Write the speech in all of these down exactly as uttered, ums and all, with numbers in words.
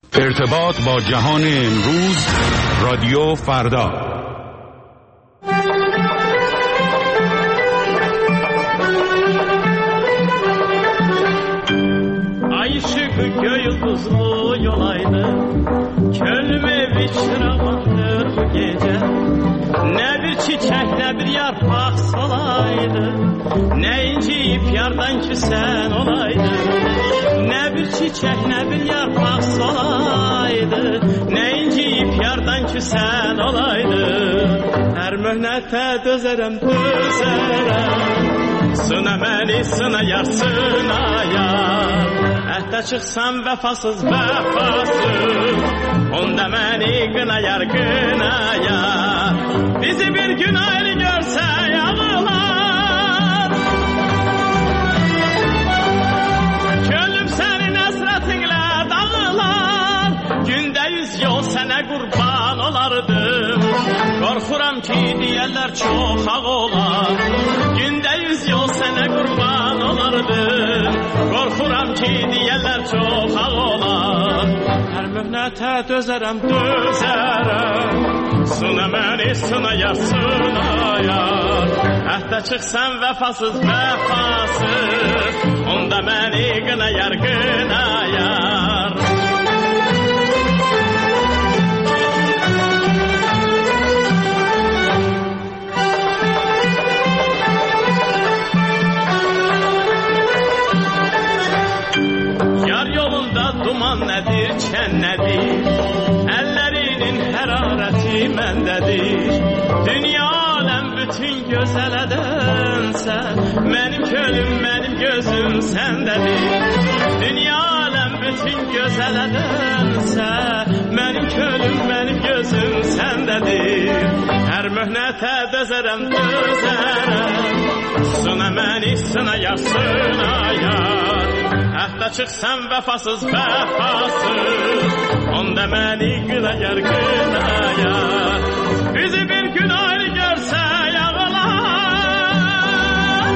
ارتباط با جهان امروز، رادیو فردا. Ay ışığı gökyıldızlı yolaydı, könlüme bir çırağındır bu gece. Ne bir çiçek ne bir yarpak solaydı, ne inciyip yardan ki sen olaydın. Ne bir çiçek ne bir yarpak solaydı, ne inciyip yardan ki sen olaydın. Her mühnete dözerem dözerem, sına məni sına yar sına yar. Əhdə çıxsam vəfasız vəfasız, onda məni qına yar qına yar. Bizi bir gün ayrı görsə yağılar, könlüm sənin əsrətinlə dağılar. Gündə yüz yol sənə qurban olardım, qorxuram ki deyərlər çox ağ olar. Gündə yüz yol sənə qurban olardım, qorxuram ki deyərlər çox ağ olar. Hər möhnətə dözərəm, dözərəm, sına məni sına yar sına yar. Əhdə çıxsam vəfasız vəfasız, onda məni qına yar qına yar. Duman nədir, çən nədir, əllərinin hərarəti məndədir. Dünya aləm bütün gözələdənsə, mənim könlüm, mənim gözüm səndədir. Dünya aləm bütün gözələdənsə, mənim könlüm, mənim gözüm səndədir. Hər möhnətə dözərəm, dözərəm, sına məni sına yar sına yar. Əhdə çıxsam vəfasız vəfasız, onda məni qına yar qına yar. Bizi bir gün ayrı görsə yağılar,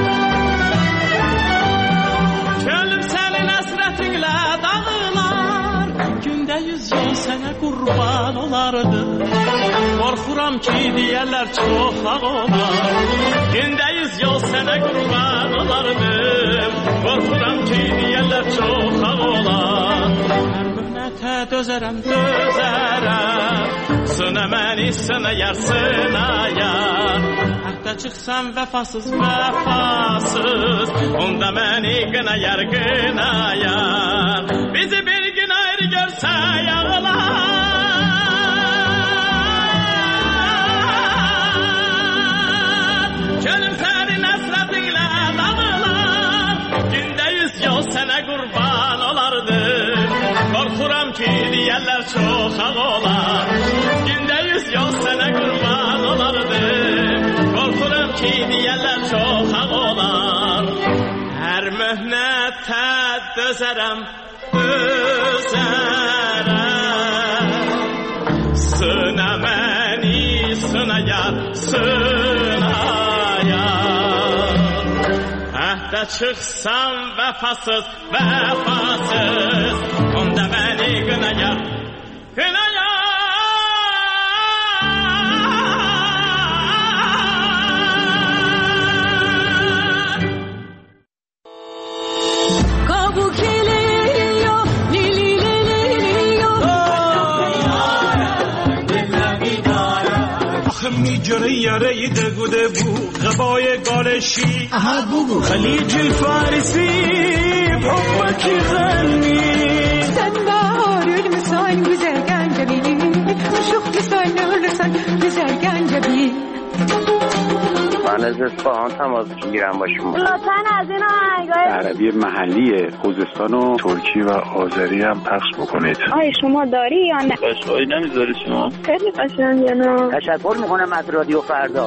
könlüm sənin əsrətinlə dağılar. Gündə yüz yol sənə qurban olardı, qorxuram ki deyərlər çox ağ olar. Gündə yüz yol sənə qurban olardım, qorxuram ki deyərlər çox ağ olar. Hər möhnətə dözərəm, dözərəm, sına məni sına yar sına yar. Əhdə çıxsam vəfasız vəfasız, onda məni qına yar qına yar. Bizi bir gün ayrı görsə yağılar, könlüm sənin əsrətinlə dağılar. Gündə yüz yol sənə qurban olardım, qorxuram ki deyərlər çox ağ olar. Gündə yüz yol sənə qurban olardım, qorxuram ki deyərlər çox ağ olar. Hər möhnətə dözərəm, dözərəm, sına məni sına yar sına yar. Əhdə çıxsam vəfasız vəfasız, onda məni qına yar qına yar. Kabuk geliyor, lili lili liliyor. میجره یاره دگوده بو غبای گالشی aha bugu خلیج الفارسی حبکی غنی Sen baharül misal güzel gence benim, uşuk misal nurlusan güzel gence benim. من از اصفهان تماس میگیرم با شما. لطفاً از این آهنگای عربی محلی خوزستان و ترکی و آذری هم پخش بکنید. آیا شما داری یا نه؟ قشقایی نمیذاری شما؟ خیلی قشنگه نه؟ تشکر میکنم از رادیو فردا.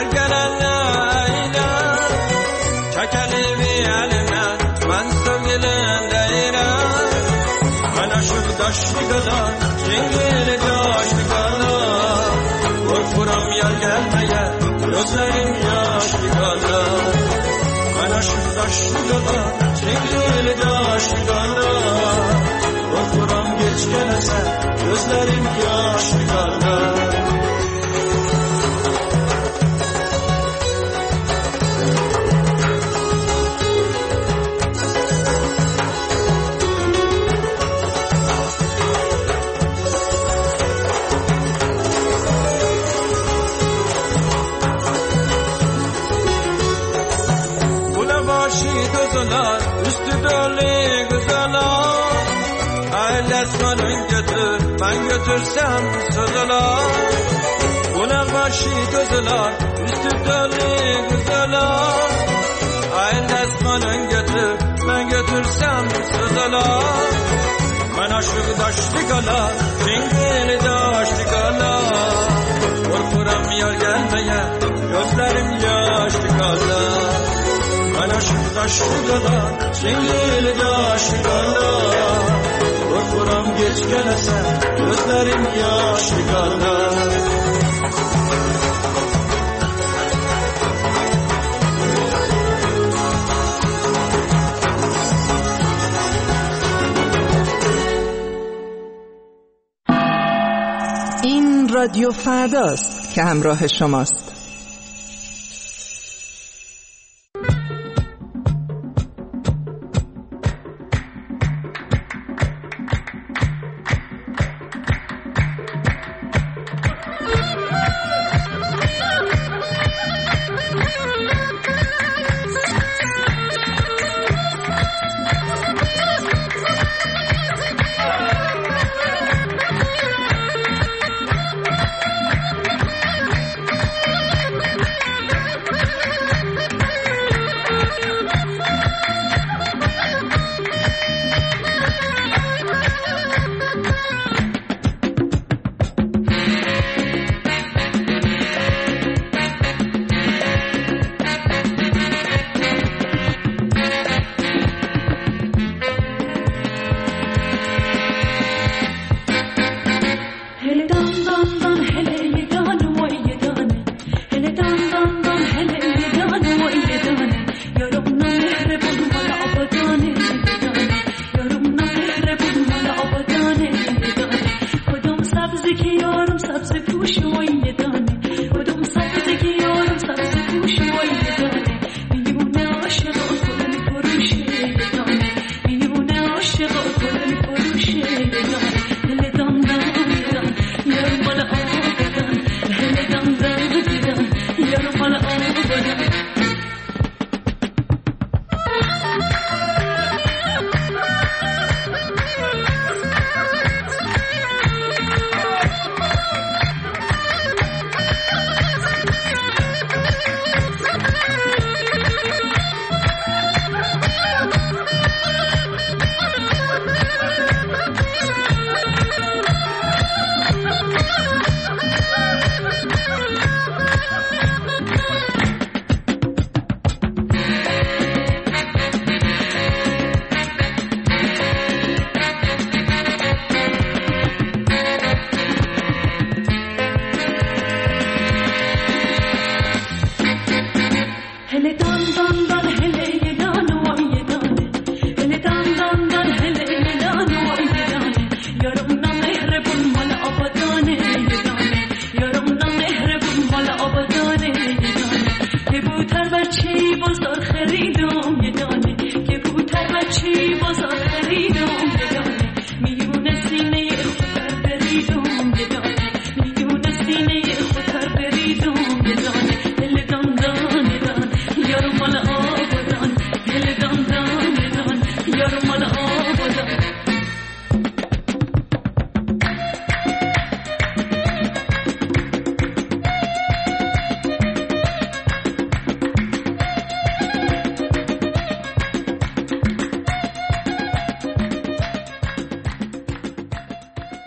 برگرن اینا چکلی بیالی من من سوگلن دیرم من عشق داشتی گلان جنگل داشتی گلان برفورم یار gelmeye gözlerim yaşlı gala ben aşk taşlı gala çekili taşlı gala korkuram geç gelese gözlerim yaşlı gala üstü dolu güzeler ailetmanın götür ben götürsem sözler buna başı gözler üstü dolu güzeler ailetmanın götür ben götürsem sözler ben aşık daşlı gala cingili daşlı gala korkuram yar gelmeye gözlerim yaşlı gala ben aşık taşlı gala, çengeli taşlı gala korkuram geç gelese, gözlerim yaşlı gala این رادیو فرداست که همراه شماست.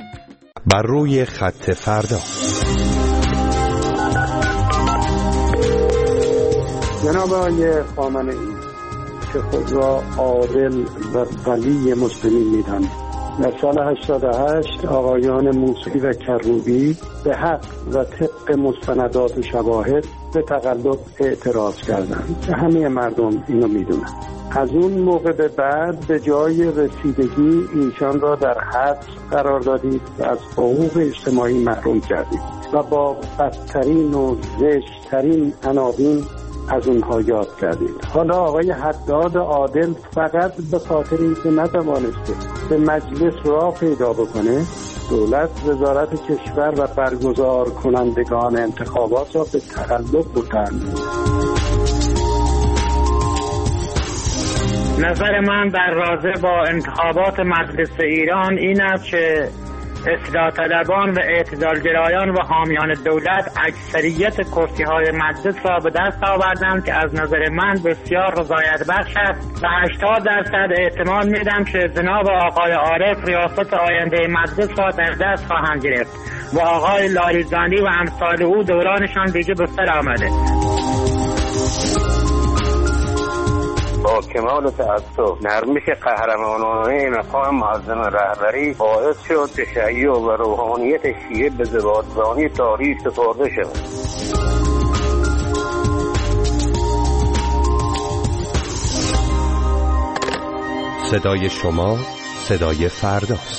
بر روی خط فردا. جناب آقای خامنه‌ای که خود را عادل و ولی مسلمین می‌دانند، در سال هشتاد و هشت آقایان موسوی و کروبی به حق و طبق مستندات و شواهد به تقلب اعتراض کردند. همه مردم اینو میدونن. از اون موقع به بعد به جای رسیدگی ایشان را در حبس قرار دادید و از حقوق اجتماعی محروم کردید و با بدترین و زشت‌ترین عناوین از اونها یاد کردید. حالا آقای حداد عادل فقط به خاطر اینکه نتوانسته به مجلس راه پیدا بکنه، دولت وزارت کشور و برگزار کنندگان انتخابات را به تقلب بردند. نظر من در رابطه با انتخابات مجلس ایران این است که اصلاح طلبان و اعتدالگرایان و حامیان دولت اکثریت کرسی های مجلس را به دست آوردند که از نظر من بسیار رضایت بخش است و هشتاد درصد احتمال میدم که جناب آقای عارف ریاست آینده مجلس را در دست خواهند گرفت و آقای لاریجانی و امثال او دورانشان دیگه به سر آمده. با کمال تأسف نرمش قهرمانانه مقام معظم رهبری باعث شد تشیع و روحانیت شیعه به زبادرانی تاریخ سپرده شود. صدای شما صدای فرداست.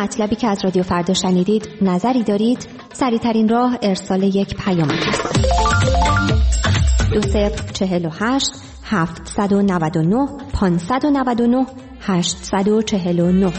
مطلبی که از رادیو فردا شنیدید نظری دارید؟ سریع‌ترین راه ارسال یک پیام است. دو صفر چهل و هشت هفتصد و نود و نه پانصد و نود و نه هشتصد و چهل و نه.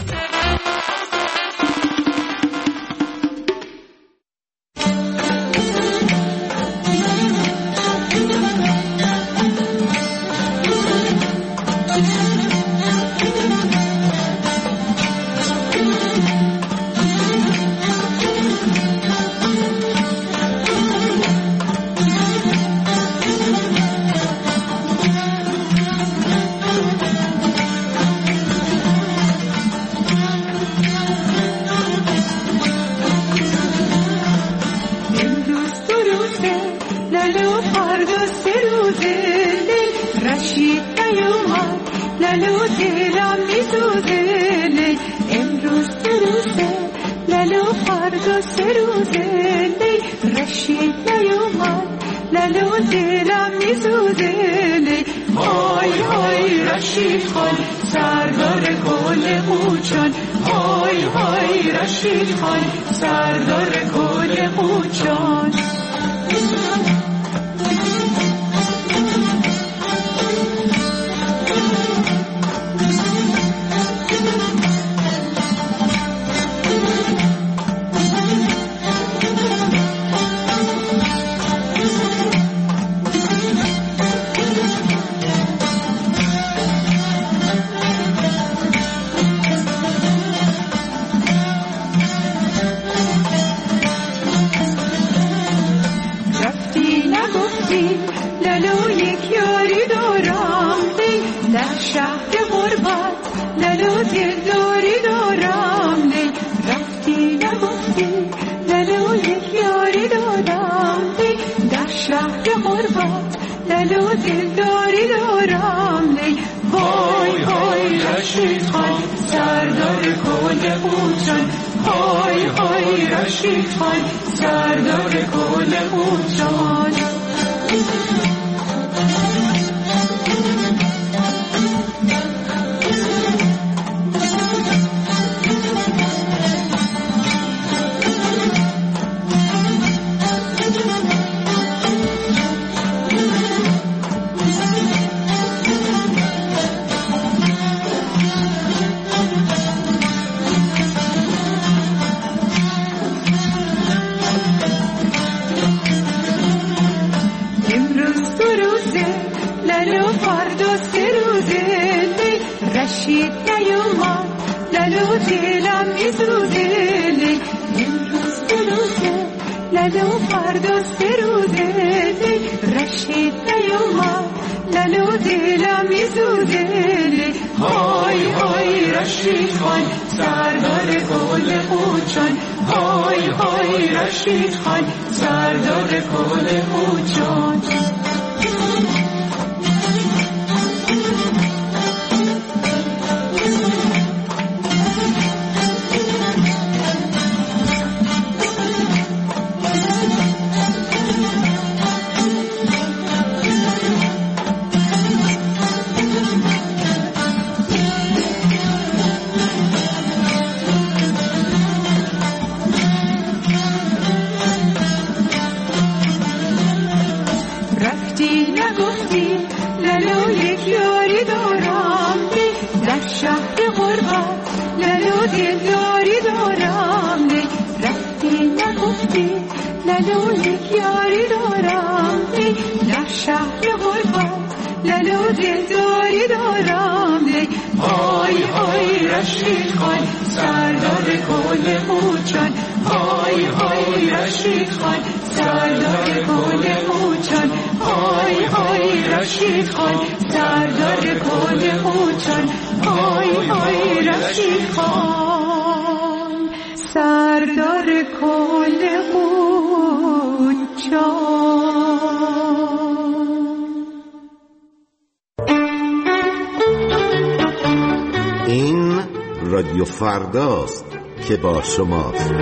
این رادیو فرداست که با شماست.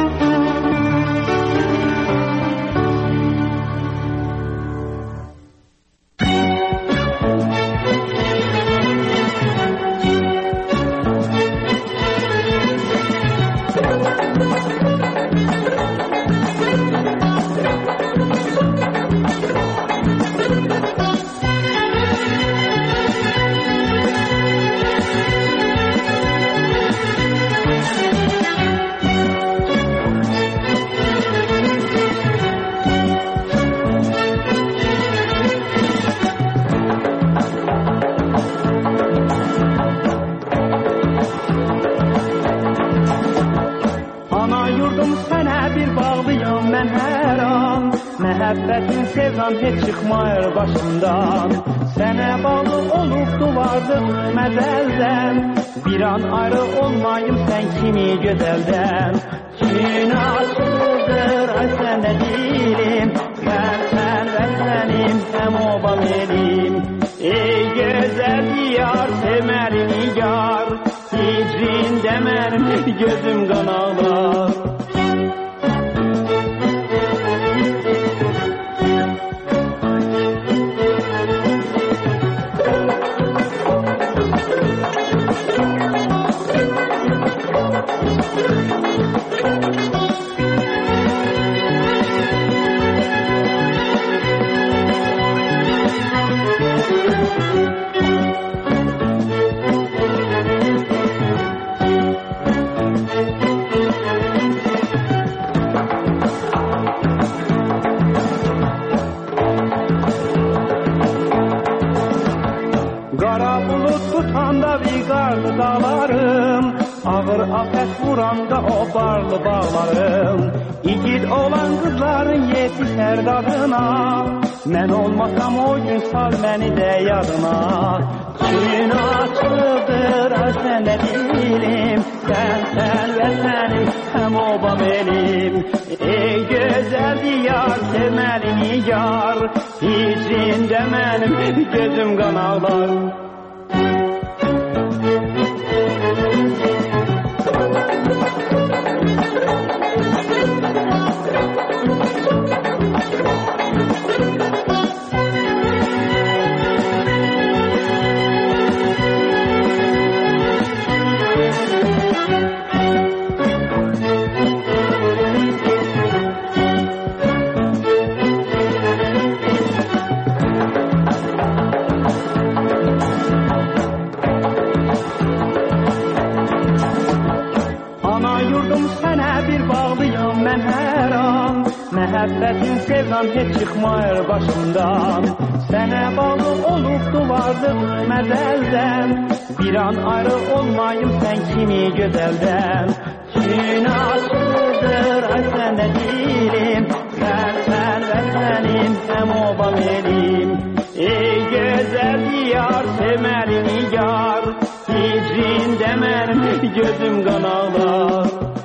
sevdam hiç çıkmayır başımdan. Sene bağlı olup duvardım mezelden. Bir an ayrı olmayım sen kimi güzelden. Kimin açıldır ay sen de değilim. Ben sen ve senim hem oba benim. Ey güzel diyar semerini yar. Hicrin demerim gözüm kan ağlar. Dağlarım, ağır afet vuranda o barlı bağlarım. İgid olan kızların yetişer dadına. Men olmasam o gün sal beni de yadına. Kimin açıldır ay sen de değilim. Sen sen ve senim hem oba benim. Ey güzel diyar semerini yar. Hicrin demenim gözüm kan ağlar. Məhəbbətin sevdam hiç çıkmayır başımdan. Sənə bağlı olup duvardım məzəldən. Bir an ayrı olmayım sen kimi güzelden. Kimin açıldır ay sen de değilim. Sen sen ve senim hem oba benim. Ey güzel diyar semerini yar. Hicrin demerim gözüm kan ağlar.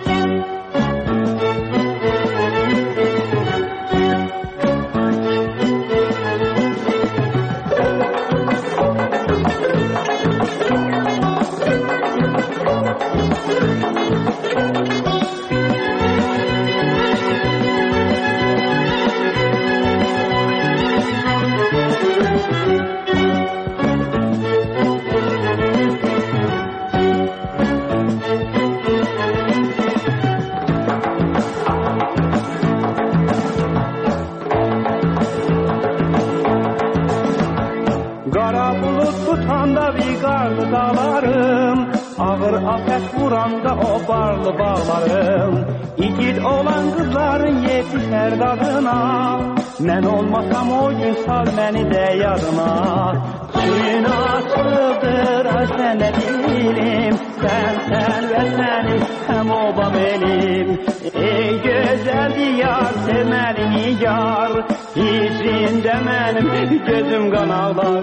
Afet vuranda o barlı bağlarım. İgid olan kızların yetişer dadına. Men olmasam o gün sal beni de yadına. Kimin açıldır ay sen de değilim. Sen sen ve senim hem oba benim. Ey güzel diyar semerini yar. Hicrin demenim gözüm kan ağlar.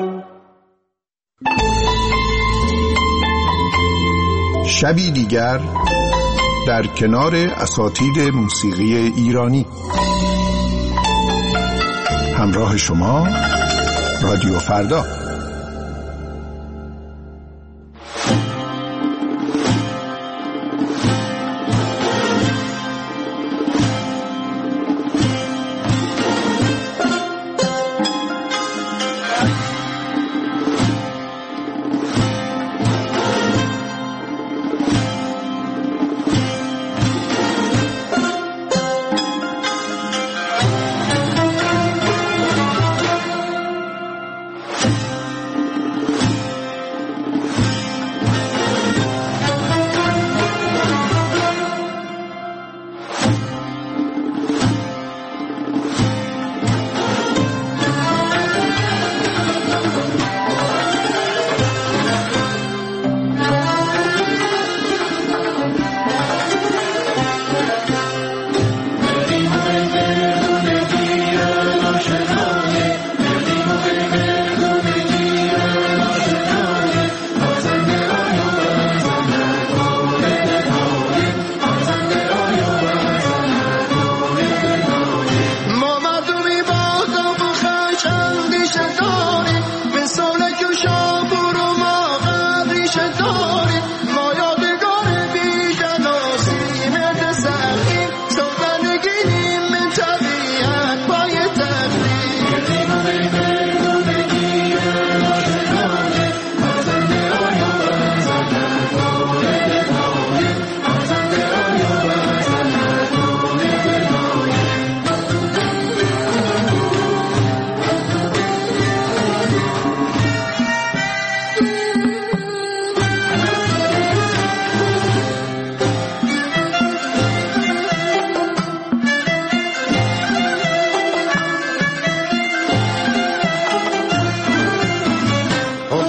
شبی دیگر در کنار اساتید موسیقی ایرانی. همراه شما رادیو فردا.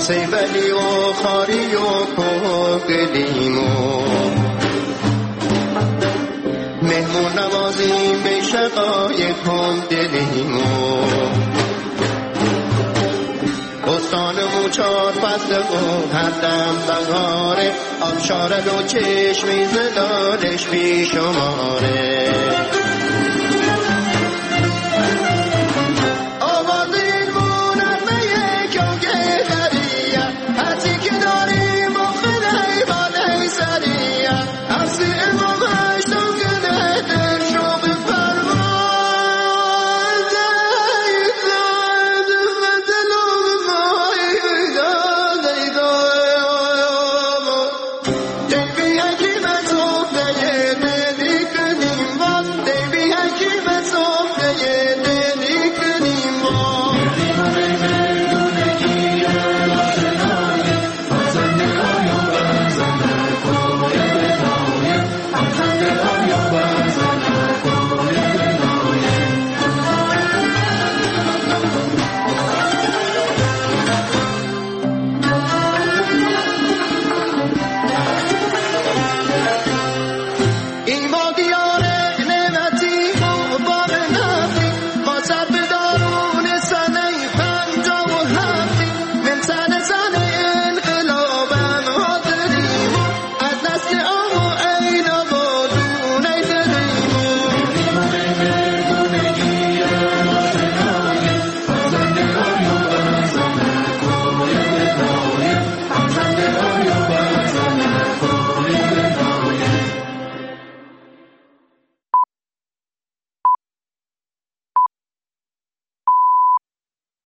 سیبلی و خاری و کوکلیم و مهمون نوازیم به شقایق هم دلیم و بستانمون چار فصل و هر دم بهاره آبشاره و چشمی زلالش بی شماره Baby,